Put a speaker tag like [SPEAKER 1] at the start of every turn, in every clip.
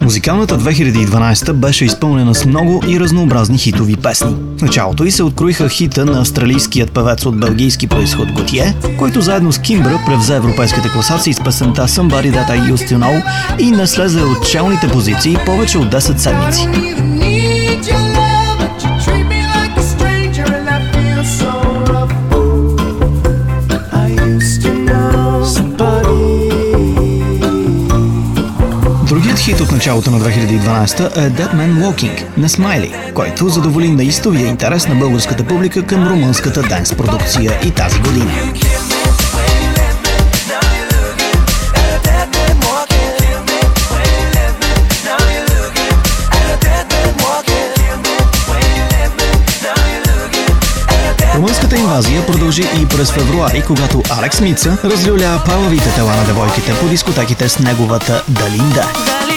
[SPEAKER 1] Музикалната 2012 беше изпълнена с много и разнообразни хитови песни. В началото й се откроиха хита на австралийският певец от белгийски произход Готие, който заедно с Кимбра превзе европейските класации с песента Somebody That I Used To Know и не слезе от челните позиции повече от 10 седмици. Другият хит от началото на 2012 е Dead Man Walking на Смайли, който задоволи неистовия интерес на българската публика към румънската денс продукция и тази година. Румънската инвазия продължи и през февруари, когато Алекс Мица разлюля палавите тела на девойките по дискотеките с неговата Далинда.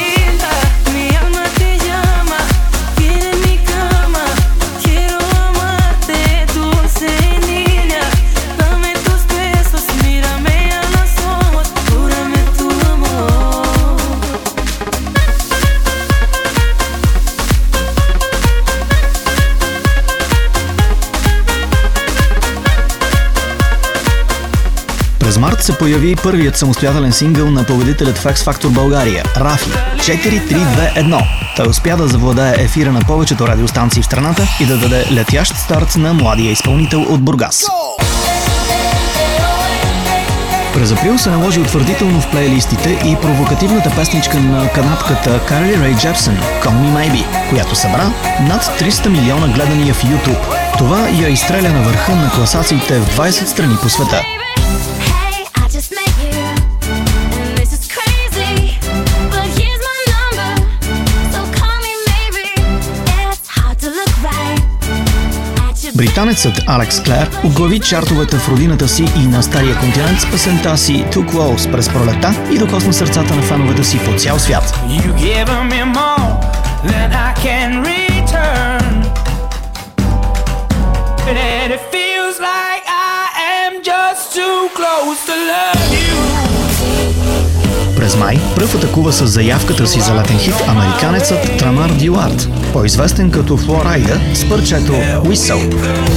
[SPEAKER 1] През март се появи първият самостоятелен сингъл на победителят в X Factor България – Рафи 4-3-2-1. Той успя да завладее ефира на повечето радиостанции в страната и да даде летящ старт на младия изпълнител от Бургас. През април се наложи утвърдително в плейлистите и провокативната песничка на канадката Карли Рей Джепсън «Call Me Maybe», която събра над 300 милиона гледания в YouTube. Това я изстреля на върха на класациите в 20 страни по света. Британецът Алекс Клер оглави чартовете в родината си и на стария континент с песента си Too Close през пролета и докосна сърцата на феновете си по цял свят. През май пръв атакува с заявката си за летен хит американецът Трамар Дюард, по-известен като Флорайда с парчето Whistle.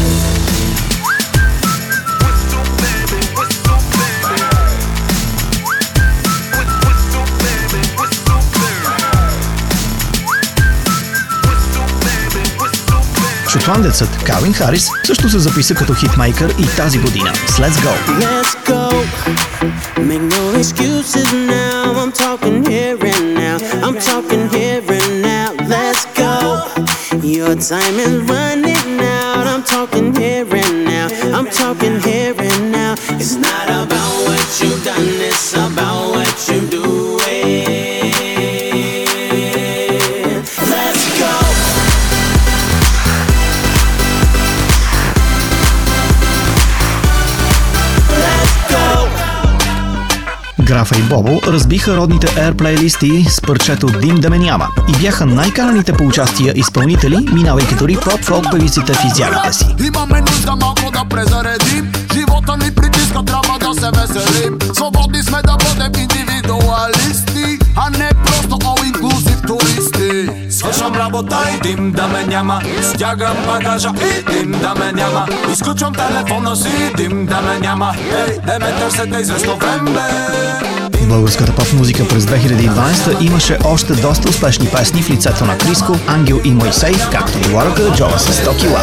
[SPEAKER 1] Шотландецът Калвин Харис също се записа като хитмейкър и тази година с Let's Go.
[SPEAKER 2] Let's go. Make no excuses now. I'm talking here and now. I'm talking here and now. Let's go. Your time is running out. I'm talking here and now. I'm talking here and now. It's not about what you've done. It's about what you do.
[SPEAKER 1] Графа и Бобо разбиха родните Air плейлисти с парчето Дим да ме няма и бяха най-кананите по участия изпълнители, минавайки дори поп-фолк певиците в изявите си.
[SPEAKER 3] Имаме нужда малко да презаредим, живота ни притиска, трябва да се веселим. Свободни сме да бъдем индивидуалисти, а не просто all-inclusive туристи. Свършвам работа и дим да ме няма, стягам багажа и дим да ме няма, изключвам телефона си, дим да ме няма, ей, не ме търсете известно време.
[SPEAKER 1] В българската поп-музика през 2012 имаше още доста успешни песни в лицето на Криско, Ангел и Мойсей, както и Ларъка Джола с 100 кила.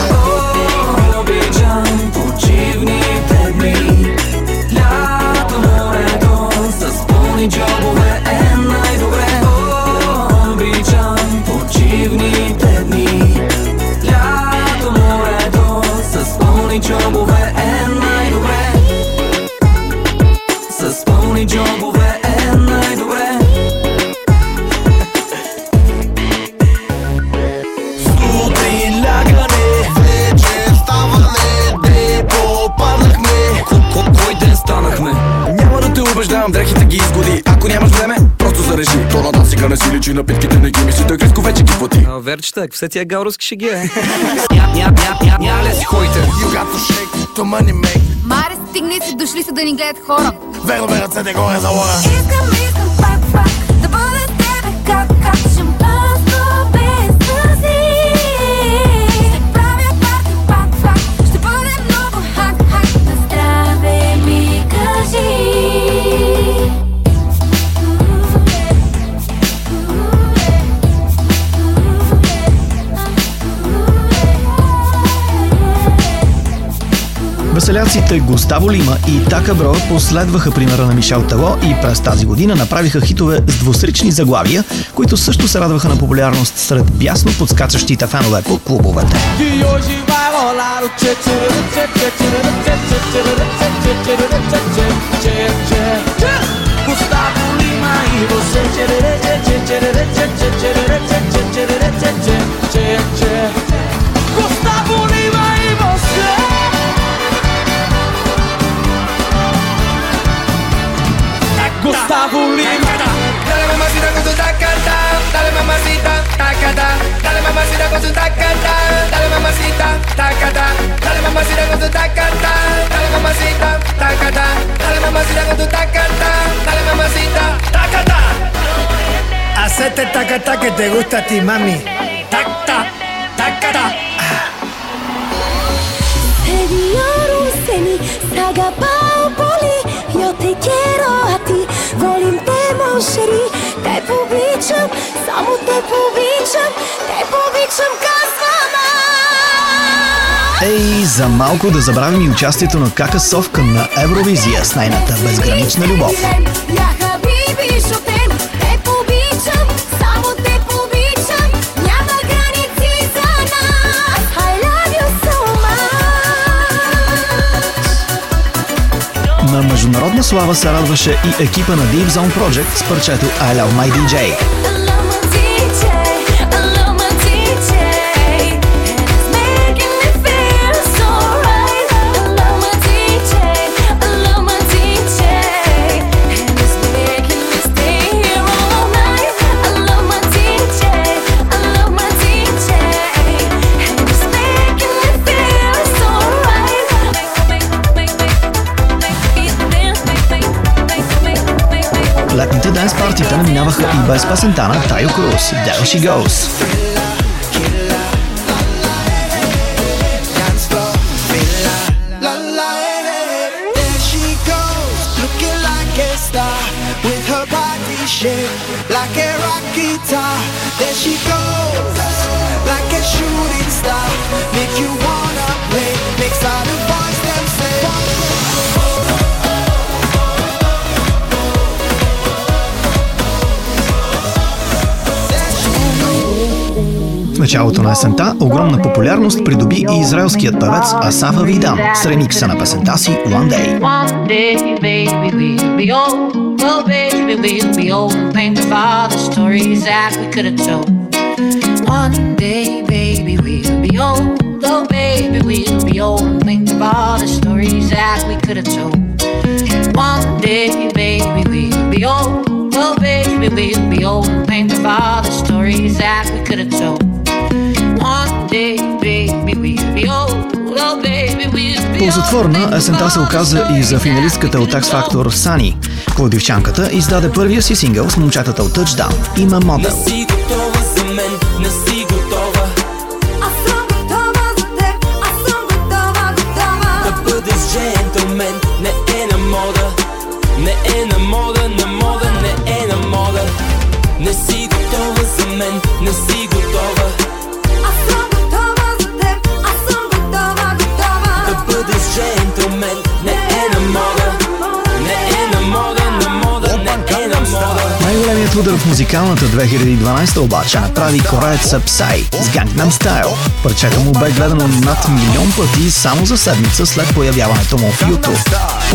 [SPEAKER 4] Дрехите ги изгоди, ако нямаш време, просто зарежи. То на дансика не си личи, напитките не ги мисли, той Криско вече ги плати.
[SPEAKER 5] Верче так, все тия галруски шеги е. Няма ли си ходите?
[SPEAKER 6] Маре, стигни си, дошли са да ни гледат хора.
[SPEAKER 3] Верно бе ръцете горе за лора.
[SPEAKER 6] Искам пак, да бъда с тебе, как ще
[SPEAKER 1] Марселяците Густаво Лима и Така Бро последваха примера на Мишел Тело и през тази година направиха хитове с двусречни заглавия, които също се радваха на популярност сред бясно подскачащите фенове по клубовете.
[SPEAKER 4] Gustavo Lima. Dale mamacita con tu tacata, dale mamacita, tacata, dale mamacita con tu tacata, dale mamacita, tacata, dale mamacita con tu tacata, dale mamacita, tacata, dale mamacita con tu tacata, dale mamacita, tacata.
[SPEAKER 7] Hacete tacata que te gusta a ti, mami.
[SPEAKER 4] Tacata, tacata.
[SPEAKER 8] Seviyorum seni, saga Paupoli. Yo te quiero a ti, volim te mon chéri. Te pobičam, samo te pobičam казвам.
[SPEAKER 1] Ей, за малко да забравим и участието на Кака Совка на Евровизия с нейната безгранична любов. На международна слава се радваше и екипа на Deep Zone Project с парчето I Love My DJ. Летните денс партита не минаваха и без песента на Тайо Круз There She Goes. В началото на есента огромна популярност придоби и израелският певец Асаф Авидан с ремикса на песента си One Day.
[SPEAKER 9] One day, baby, we'll be old. Oh, baby, we'll be old and paint of all the stories that we could have told. One day, baby, we'll be old. Oh, baby, we'll be old and paint of all the stories that we could have told. One day, baby, we'll be old. Oh, baby, we'll be old and paint of all the stories that we could have told.
[SPEAKER 1] Ползотворна есента се оказа и за финалистката от X Factor Сани. Пловдивчанката издаде първия си сингъл с момчетата от Touchdown. Има модел.
[SPEAKER 10] Не си готова за мен, не си готова.
[SPEAKER 8] Аз съм готова за теб, аз съм готова.
[SPEAKER 10] Да бъдеш джентълмен, не е на мода. Не е на мода, не е на мода. Не си готова за мен, не си готова.
[SPEAKER 1] Най-големият удар в музикалната 2012 обаче направи корееца Psy с Gangnam Style. Парчето му бе гледано над 1 милион пъти само за седмица след появяването му в YouTube.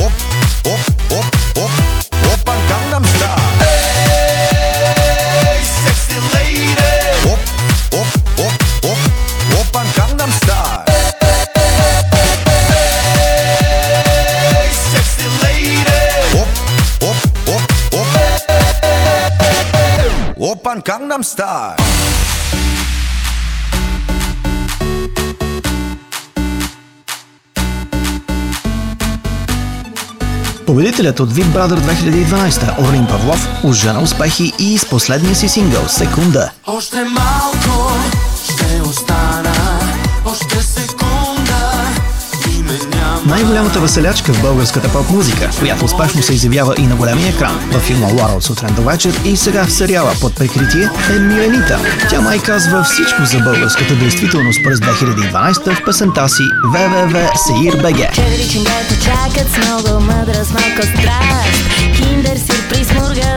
[SPEAKER 11] Gangnam Style.
[SPEAKER 1] Победителят от Big Brother 2012 Орлин Павлов ожена успехи и с последния си сингъл Секунда.
[SPEAKER 3] Още малко ще остана, още секунда и ме няма.
[SPEAKER 1] най-голямата веселячка в българската поп-музика, която успешно се изявява и на големия екран във филма Лора от сутрин до вечер и сега в сериала Под прикритие е Миленита. Тя май казва всичко за българската действителност през 2012 в песента си www.seir.bg.
[SPEAKER 8] Четири чингата чакат с много мъдрост, малко страст. Киндер сюрприз, мурга